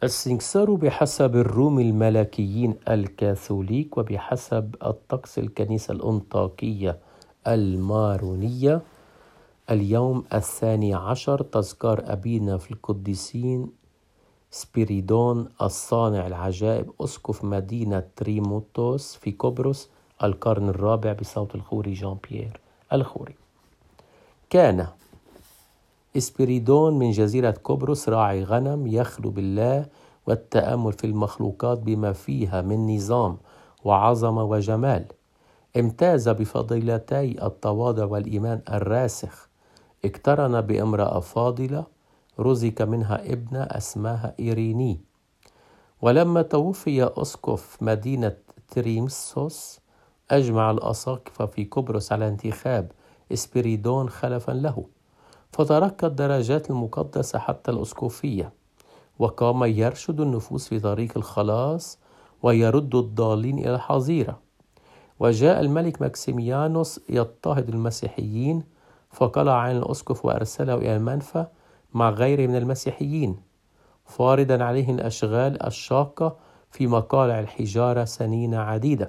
السنكسار بحسب الروم الملكيين الكاثوليك وبحسب الطقس الكنيسة الأنطاكية المارونية اليوم 12 تذكار أبينا في القديسين سبيريدون الصانع العجائب أسقف مدينة تريموتوس في قبرص القرن الرابع بصوت الخوري جان بيير الخوري. كان إسبيريدون من جزيرة قبرص راعي غنم يخلو بالله والتأمل في المخلوقات بما فيها من نظام وعظمة وجمال. امتاز بفضيلتي التواضع والإيمان الراسخ. اقترن بامرأة فاضلة رزق منها ابنة اسمها إيريني. ولما توفي أسقف مدينة تريمسوس أجمع الأساقفة في قبرص على انتخاب إسبيريدون خلفا له، فترك الدرجات المقدسة حتى الأسقفية، وقام يرشد النفوس في طريق الخلاص ويرد الضالين إلى الحظيرة. وجاء الملك ماكسيميانوس يضطهد المسيحيين، فقلع عن الأسقف وأرسله إلى المنفى مع غيره من المسيحيين، فارضا عليه الأشغال الشاقة في مقالع الحجارة سنين عديدة.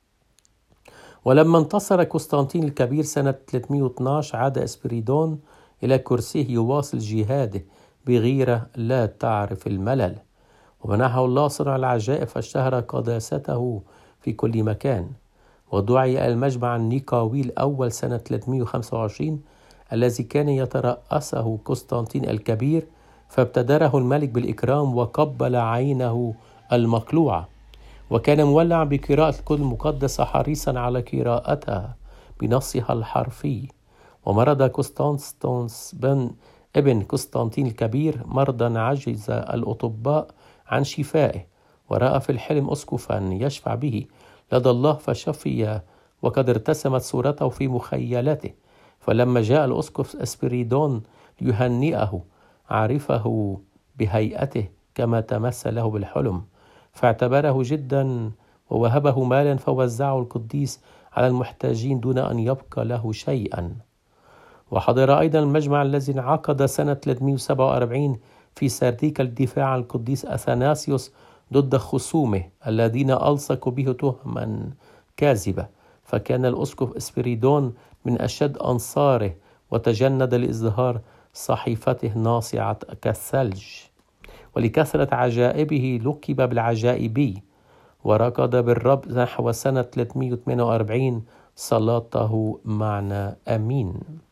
ولما انتصر قسطنطين الكبير سنة 312 عاد إسبيريدون إلى كرسيه يواصل جهاده بغيرة لا تعرف الملل، ومنحه الله صنع العجائب فاشتهر قداسته في كل مكان. ودعي إلى المجمع النيقاوي الأول سنة 325 الذي كان يترأسه قسطنطين الكبير، فابتدره الملك بالإكرام وقبل عينه المقلوعة، وكان مولعا بقراءة الكتب المقدسة حريصا على قراءتها بنصها الحرفي. ومرض قسطنطس ابن قسطنطين الكبير مرضا عجز الأطباء عن شفائه، ورأى في الحلم أسقفا يشفع به لدى الله فشفي، وقد ارتسمت صورته في مخيلته. فلما جاء الأسقف إسبيريدون ليهنئه عرفه بهيئته كما تمثل له بالحلم، فاعتبره جدا ووهبه مالا فوزعه القديس على المحتاجين دون أن يبقى له شيئا. وحضر أيضا المجمع الذي انعقد سنة 347 في سرديكا الدفاع عن القديس أثناسيوس ضد خصومه الذين ألصقوا به تهما كاذبة، فكان الأسقف إسبيريدون من أشد أنصاره وتجند لإظهار صحيفته ناصعة كالثلج. ولكثرة عجائبه لقب بالعجائبي، وركض بالرب نحو سنة 348 صلاته معنا آمين.